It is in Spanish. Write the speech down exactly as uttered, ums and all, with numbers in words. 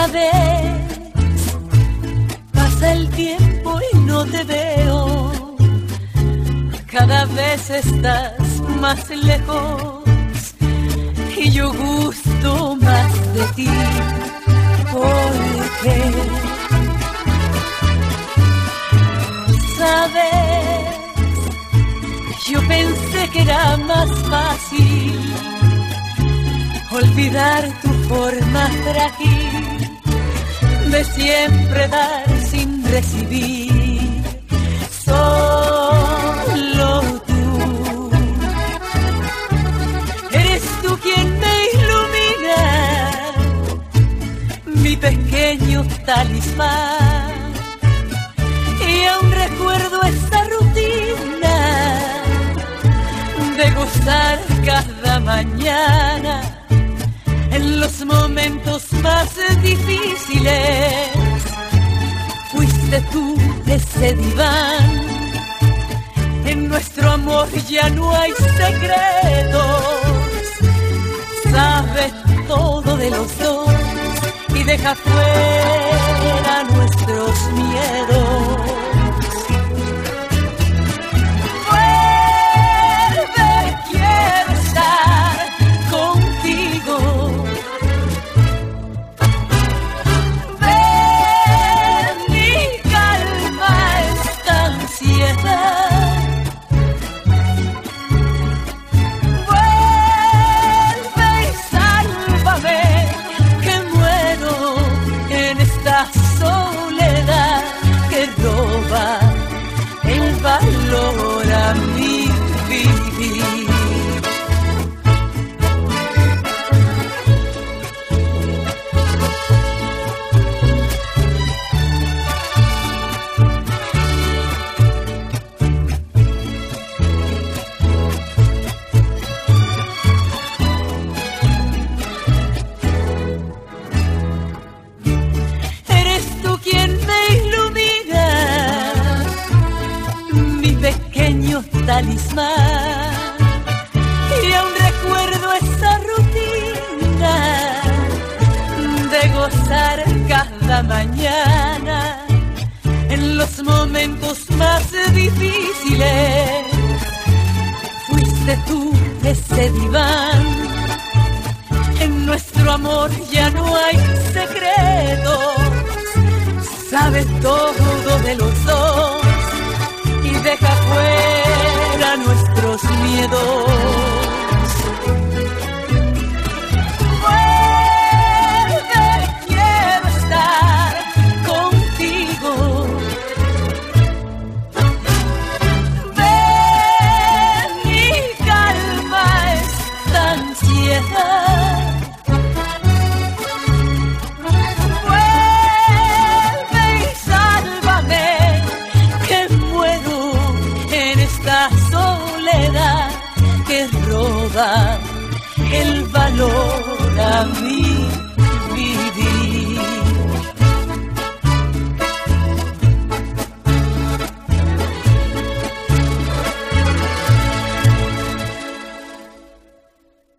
Sabes, pasa el tiempo y no te veo, cada vez estás más lejos y yo gusto más de ti. ¿Por qué? Sabes, yo pensé que era más fácil olvidar tu forma frágil de siempre dar sin recibir. Solo tú eres tú quien me ilumina, mi pequeño talismán. Y aún recuerdo esa rutina de gozar cada mañana en los momentos más difíciles. Fuiste tú ese diván, en nuestro amor ya no hay secretos. Sabes todo de los dos y deja fuera nuestros miedos. Valor a mi vivir. Eres tú quien me ilumina, pequeño talismán. Y aún recuerdo esa rutina de gozar cada mañana en los momentos más difíciles. Fuiste tú ese diván, en nuestro amor ya no hay secretos. Sabes todo de los dos y deja fuera nuestros miedos. Vuelve, quiero estar contigo. Ven y calma esta ansiedad. Vuelve y sálvame, que muero esta soledad que roba el valor a mí.